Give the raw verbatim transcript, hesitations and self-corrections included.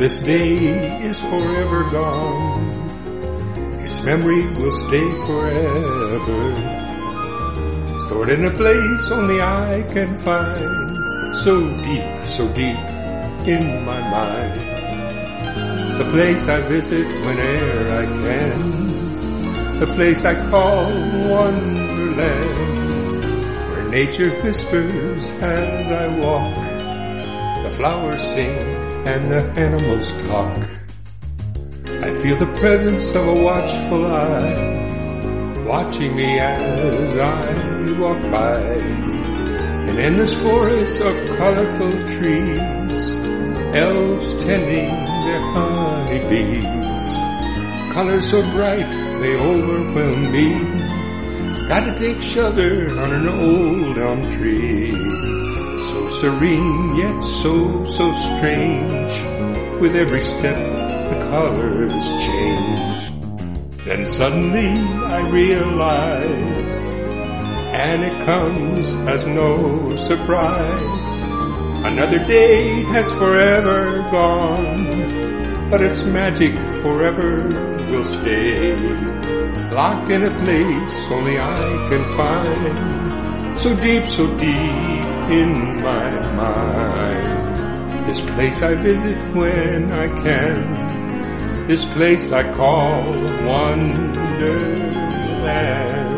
this day is forever gone, its memory will stay forever, stored in a place only I can find, so deep, so deep in my mind. The place I visit whene'er I can, the place I call Wonderland, where nature whispers as I walk, the flowers sing and the animals talk. I feel the presence of a watchful eye, watching me as I walk by. An endless forest of colorful trees, elves tending their honeybees. Colors so bright they overwhelm me, gotta take shelter on an old elm tree. So serene yet so, so strange, with every step the colors change. Then suddenly I realize, and it comes as no surprise, another day has forever gone, but its magic forever will stay, locked in a place only I can find, so deep, so deep in my mind. This place I visit when I can, this place I call Wonderland.